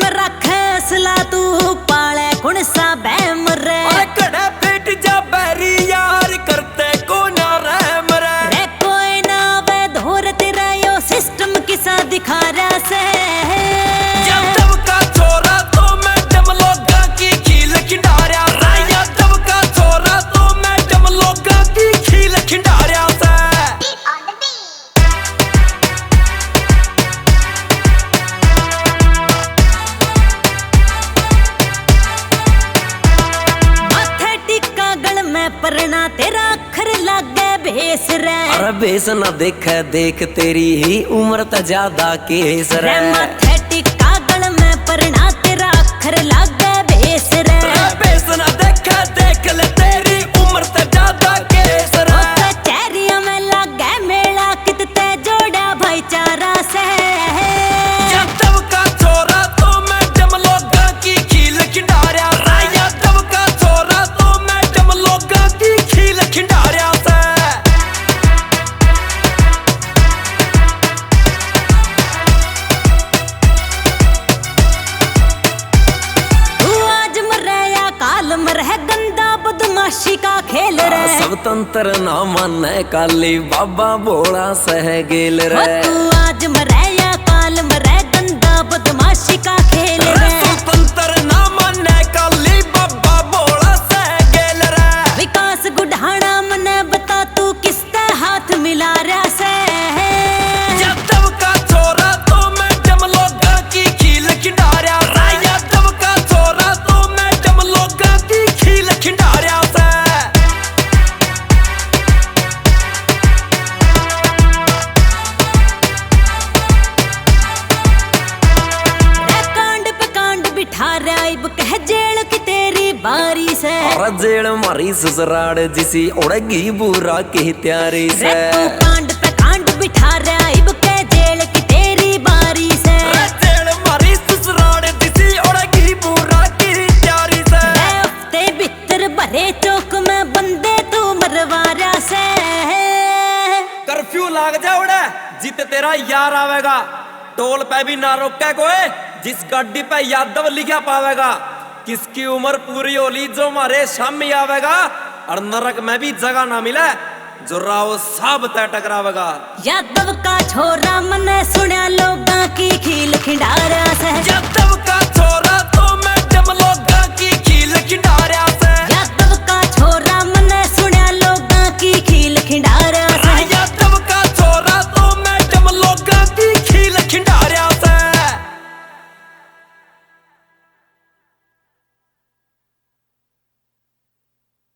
रखे असला तू पाले कुण सा बैम रे। अरे कड़े फेट जा बैरी यार करते को ना रहम रे कोई ना वे धोर तेरा यो सिस्टम किसा दिखा रहा से। जब तब का छोरा तो मैं जम लोगा की खील खिंडारिया से। या तब का छोरा तो मैं जम लोगा की खील खिंडारिया से। परना तेरा अखर लागे भेस रे। अरे बेस ना देख देख तेरी ही उम्र त ज्यादा केस रे। माथे टिक्का गल में परना तेरा अखर लागे भेस रे। बेस ना देख देख ले तेरी उम्र त ज्यादा केस रे। कचहरिया में लागे मेला कितते जोड़ा भाईचारा से। जब तब का छोरा तो मैं जम लोगा की खील खिंडारिया से। या तब का छोरा तो मैं जम लोगा की खील खिंडारिया से। तू आज मरे या काल मरे गंदा बदमाशी का खेल रे। सब तंत्र ना माने काली बाबा भोला सह गेल रे। तू आज मरे या काल मरे गंदा बदमाशी का खेल रे। सब तंत्र ना माने काली बाबा भोला सह गेल रे। विकास गुढ़ाना मने बता तू किसते हाथ मिला रहा से। जब तब का छोरा तो मैं जम लोगा की खील खिंडारिया से। या तब का छोरा तो मैं जम लोगा की खील खिंडारिया से। कांड पे कांड बिठा रहा इब कह जेल की तेरी बारी से। और जेल मारी ससुराड़ जिसी उड़गी बुरा की त्यारी से। कांड पे कांड बिठा रहा इब कह जेल की तेरी बारी से। जेल मारी ससुराड़ जिसी उड़गी बुरा की त्यारी से। हफ्ते भीतर भरे चौक में बंदे तू मरवा रहा से। कर्फ्यू लाग जाओड़े जित तेरा यार आवेगा। टोल पे भी ना रोके कोई जिस गाड़ी पे यादव लिखा पावेगा। किसकी उम्र पूरी होली जो मारे सामने आवेगा। और नरक में भी जगह ना मिले जो राव साहब तय टकरावेगा। यादव का छोरा मने सुना लोग